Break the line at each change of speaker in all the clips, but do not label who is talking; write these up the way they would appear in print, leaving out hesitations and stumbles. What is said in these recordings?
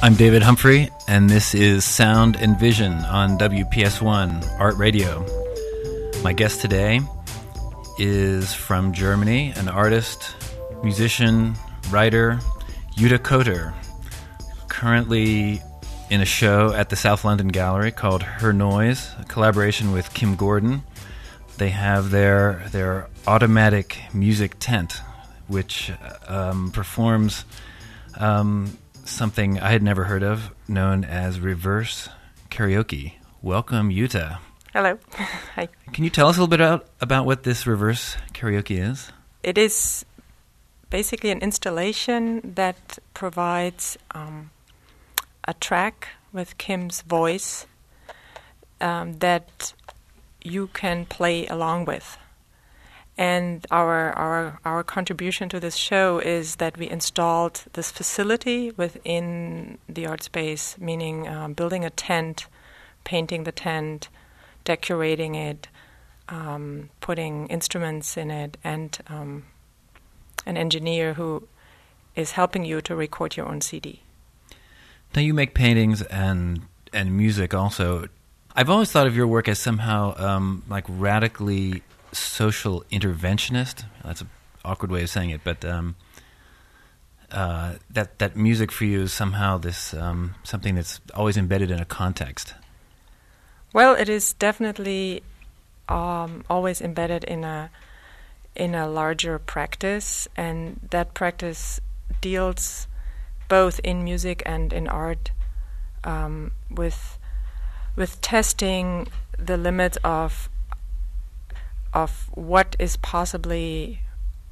I'm David Humphrey, and this is Sound and Vision on WPS1 Art Radio. My guest today is from Germany, an artist, musician, writer, Jutta Kotter, currently in a show at the South London Gallery called Her Noise, a collaboration with Kim Gordon. They have their automatic music tent, which performs something I had never heard of, known as reverse karaoke. Welcome, Jutta.
Hello. Hi.
Can you tell us a little bit about what this reverse karaoke is?
It is basically an installation that provides a track with Kim's voice that you can play along with. And our contribution to this show is that we installed this facility within the art space, meaning building a tent, painting the tent, decorating it, putting instruments in it, and an engineer who is helping you to record your own CD.
Now you make paintings and music also. I've always thought of your work as somehow like radically social interventionist. That's an awkward way of saying it, but that music for you is somehow this something that's always embedded in a context.
Well, it is definitely always embedded in a larger practice, and that practice deals both in music and in art with testing the limits of what is possibly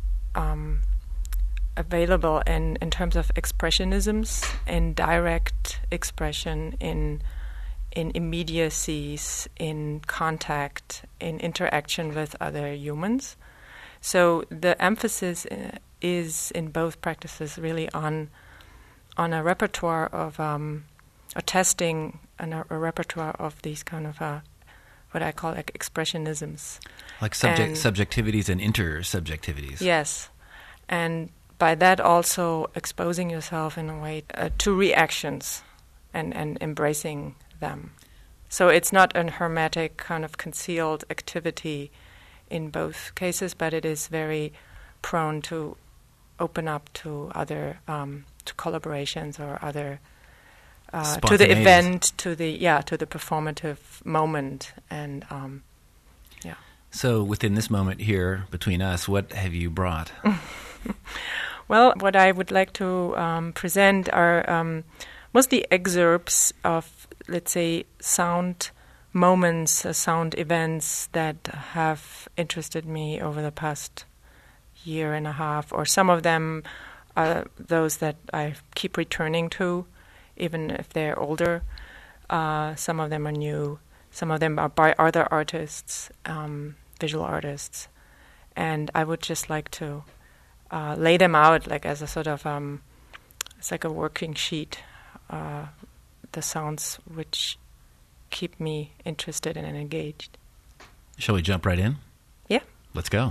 available in terms of expressionisms, in direct expression, in immediacies, in contact, in interaction with other humans. So the emphasis is in both practices really on a repertoire of a testing and a repertoire of these kind of what I call like expressionisms.
Like subjectivities and intersubjectivities.
Yes. And by that also exposing yourself in a way to reactions and embracing them. So it's not an hermetic kind of concealed activity in both cases, but it is very prone to open up to other, to collaborations or other to the event, to the performative moment, and
So within this moment here between us, what have you brought?
Well, what I would like to present are mostly excerpts of, let's say, sound moments, sound events that have interested me over the past year and a half, or some of them are those that I keep returning to, even if they're older. Some of them are new. Some of them are by other artists, visual artists. And I would just like to lay them out like as a sort of, it's like a working sheet, the sounds which keep me interested and engaged.
Shall we jump right in?
Yeah.
Let's go.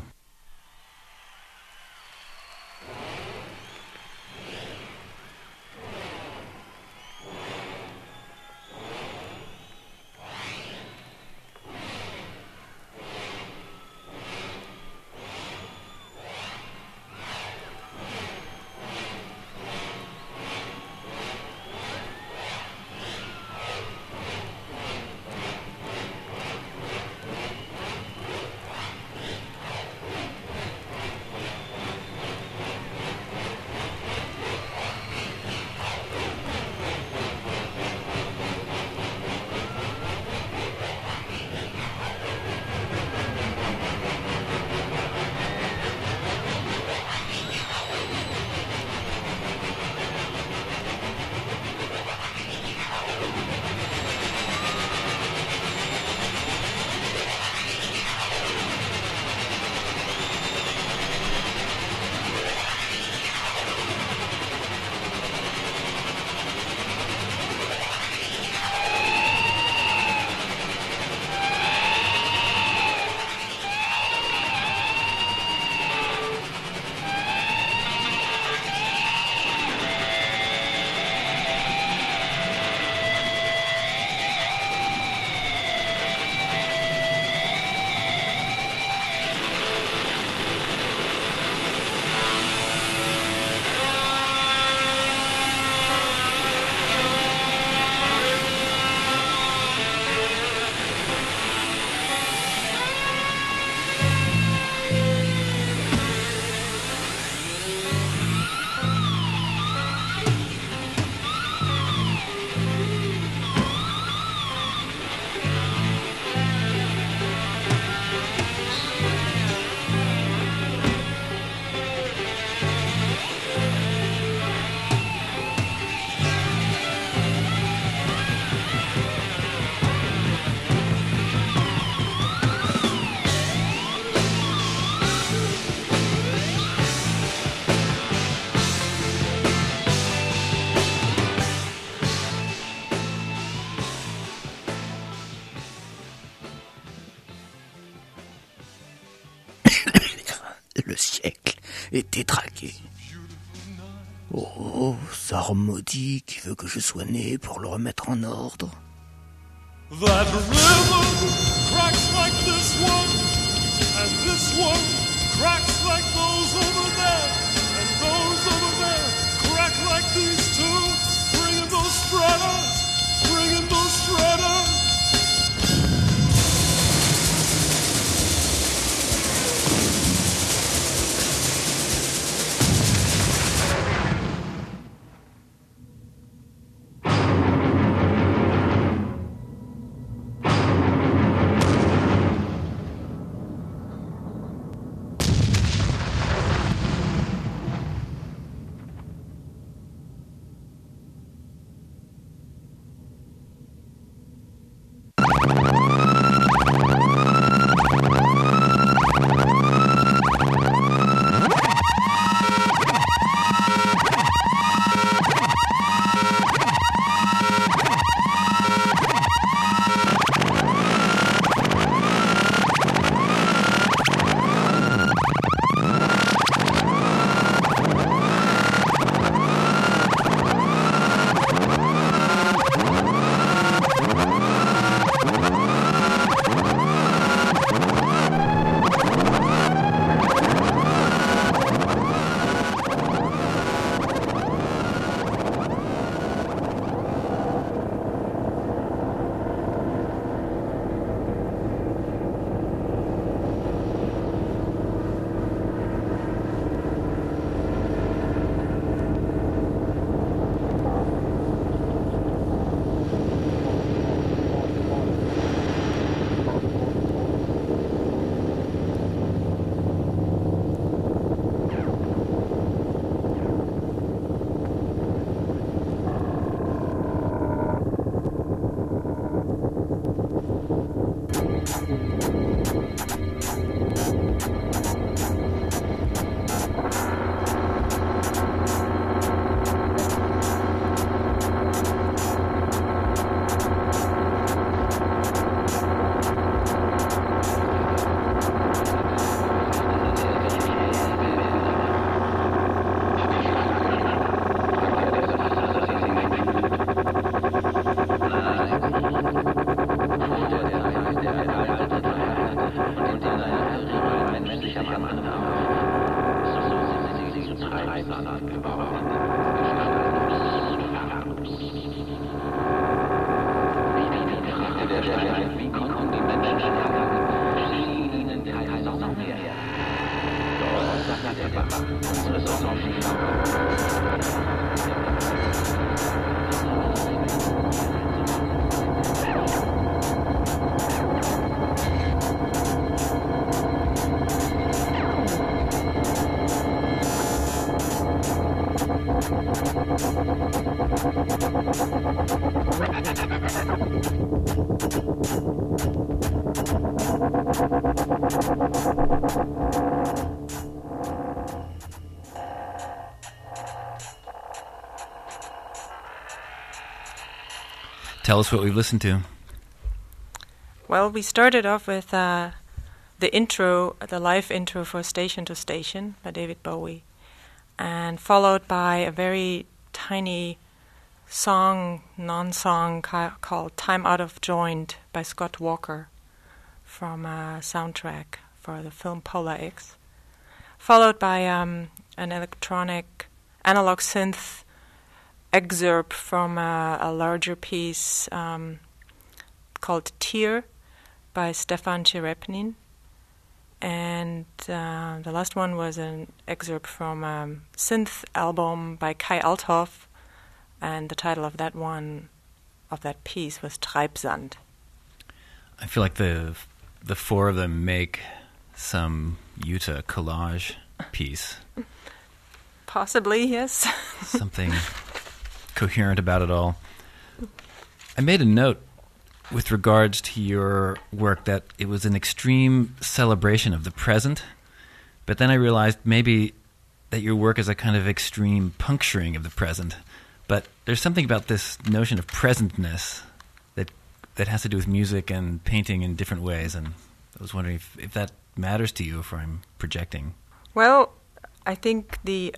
et détraqué. Oh, sort maudit qui veut que je sois né pour le remettre en ordre.
That rhythm cracks like this one, and this one cracks like those over there, and those over there crack like these two. Bring in those strutters, bring in those strutters.
Tell us what we've listened to.
Well, we started off with the intro, the live intro for Station to Station by David Bowie, and followed by a very tiny song, non-song called Time Out of Joint by Scott Walker from a soundtrack for the film Polar X, followed by an electronic analog synth excerpt from a larger piece called Tear by Stefan Cherepnin. And the last one was an excerpt from a synth album by Kai Althoff, and the title of that piece was Treibsand.
I feel like the four of them make some Utah collage piece.
Possibly, yes.
Something coherent about it all. I made a note with regards to your work that it was an extreme celebration of the present, but then I realized maybe that your work is a kind of extreme puncturing of the present. But there's something about this notion of presentness that has to do with music and painting in different ways, and I was wondering if that matters to you, if I'm projecting.
Well, I think there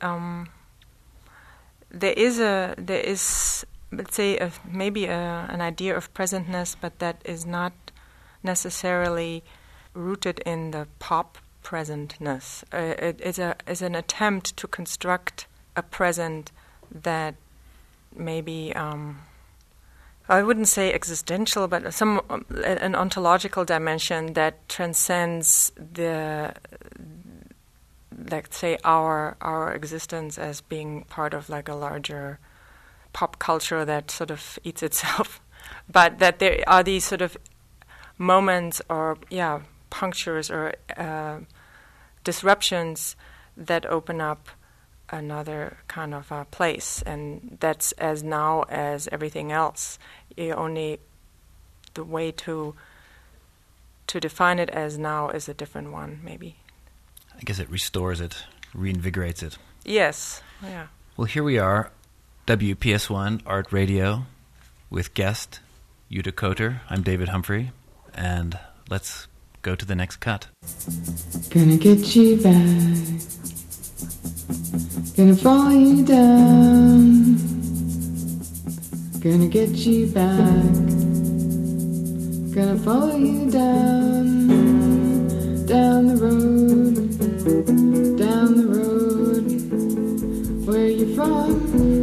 is let's say maybe an idea of presentness, but that is not necessarily rooted in the pop presentness. It is an attempt to construct a present that maybe I wouldn't say existential, but an ontological dimension that transcends let's say our existence as being part of like a larger pop culture that sort of eats itself, but that there are these sort of moments or punctures or disruptions that open up another kind of place, and that's as now as everything else. Only the way to define it as now is a different one, maybe.
I guess it restores it, reinvigorates it.
Yes, yeah.
Well, here we are, WPS1 Art Radio, with guest Jutta Kotter. I'm David Humphrey, and let's go to the next cut.
Gonna get you back, gonna fall you down, gonna get you back, gonna follow you down the road, where you from,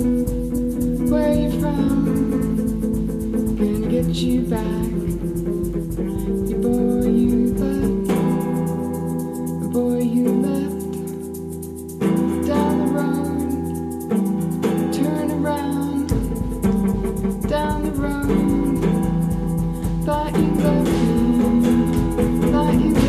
gonna get you back, you boy you left, the boy you left, down the road, turn around, down the road, thought you loved me, thought you loved me.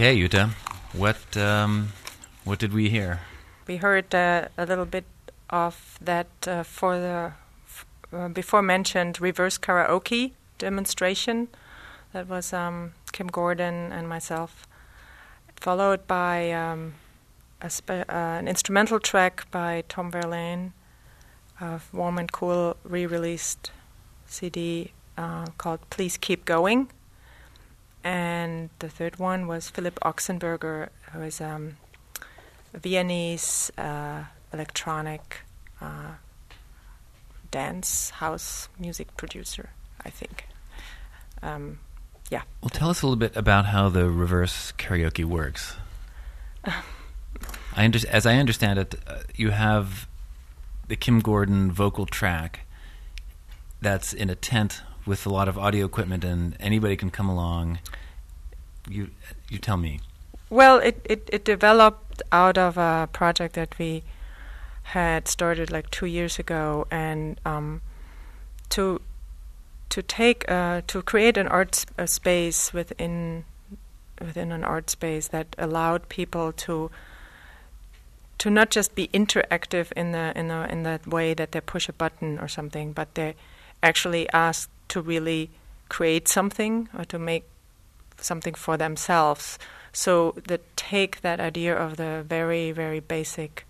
Okay, Jutta, what did we hear?
We heard a little bit of that for the before mentioned reverse karaoke demonstration. That was Kim Gordon and myself, followed by an instrumental track by Tom Verlaine of Warm and Cool re-released CD called Please Keep Going. And the third one was Philipp Oxenberger, who is a Viennese electronic dance house music producer, I think. Yeah.
Well, tell us a little bit about how the reverse karaoke works. As I understand it, you have the Kim Gordon vocal track that's in a tent with a lot of audio equipment, and anybody can come along. You tell me.
Well, it developed out of a project that we had started like 2 years ago, and to create an art space within an art space that allowed people to not just be interactive in that way that they push a button or something, but they actually asked to really create something or to make something for themselves. So take that idea of the very, very basic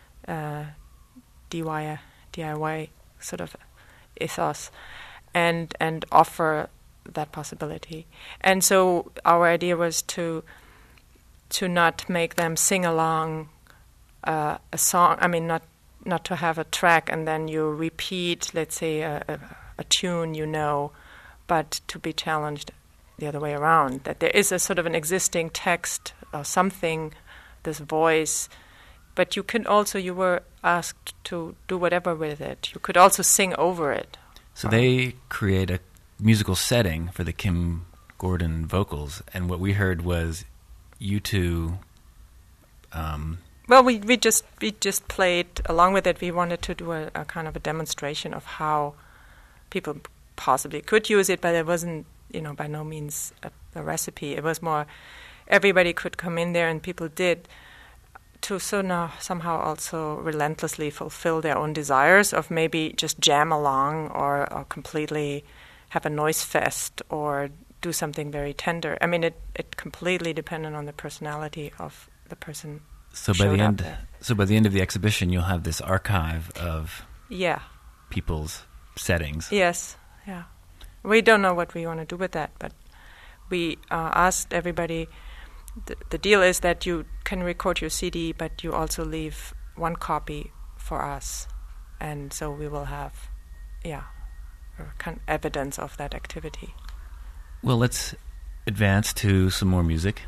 DIY sort of ethos and offer that possibility. And so our idea was to not make them sing along a song. I mean, not to have a track and then you repeat, let's say, a tune, but to be challenged the other way around, that there is a sort of an existing text or something, this voice, but you were asked to do whatever with it. You could also sing over it.
So they create a musical setting for the Kim Gordon vocals, and what we heard was you two...
Well, we just played along with it. We wanted to do a kind of a demonstration of how people possibly could use it, but it wasn't, by no means a recipe. It was more everybody could come in there, and people did, to somehow also relentlessly fulfill their own desires of maybe just jam along or completely have a noise fest or do something very tender. I mean, it completely depended on the personality of the person.
So by the end of the exhibition, you'll have this archive of people's settings.
Yes, yeah. We don't know what we want to do with that, but we asked everybody. The deal is that you can record your CD, but you also leave one copy for us, and so we will have, kind of evidence of that activity.
Well, let's advance to some more music.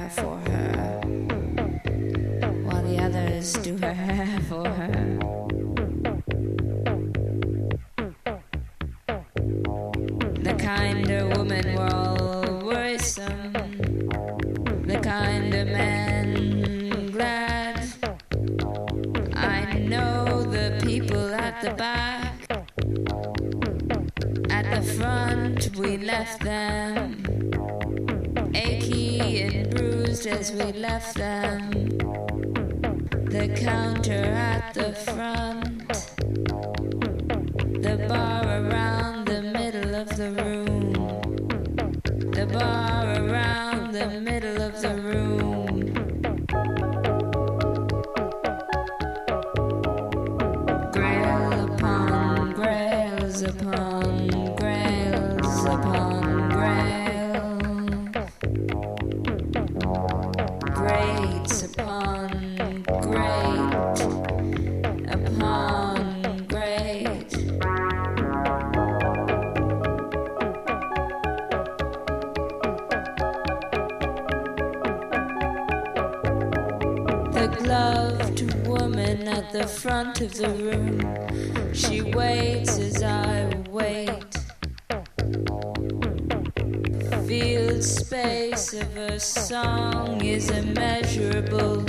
hair for her, while the others do her hair for her. The kind of woman were all worrisome, the kind of man glad. I know the people at the back, at the front we left them, achy and bruised as we left them. The counter at the front, the bar around the middle of the room, the bar around the middle of the room. Grail upon grails upon grails upon grails, grades upon grade upon grade. The gloved woman at the front of the room, she waits as I wait. Field space of her song is immeasurable.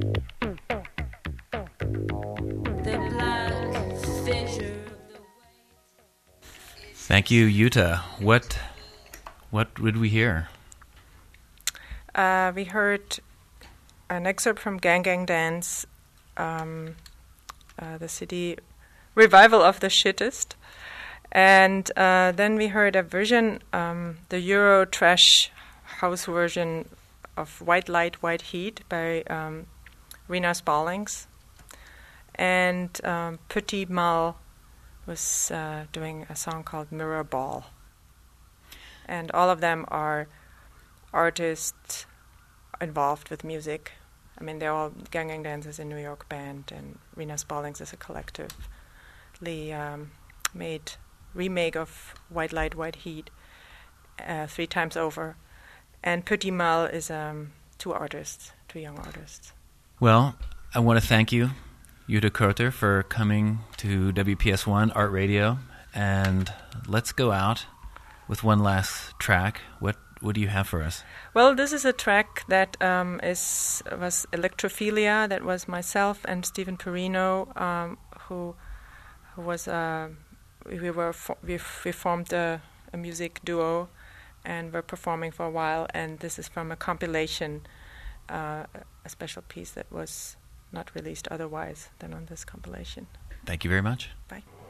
The black fissure of the
Thank you, Yuta. What would we hear?
We heard an excerpt from Gang Gang Dance, the CD revival of the shittest. And then we heard a version, the Euro trash house version of White Light, White Heat by Rena Spallings. And Petit Mal was doing a song called Mirror Ball. And all of them are artists involved with music. I mean, they're all Gang Gang Dance is a New York band, and Rena Spallings is a collectively made remake of White Light, White Heat 3 times over. And Petit Mal is 2 young artists.
Well, I want to thank you, Yuta Kurter, for coming to WPS1 Art Radio. And let's go out with one last track. What do you have for us?
Well, this is a track that was Electrophilia. That was myself and Stephen Perino, who was we formed a music duo, and were performing for a while. And this is from a compilation, a special piece that was not released otherwise than on this compilation.
Thank you very much.
Bye.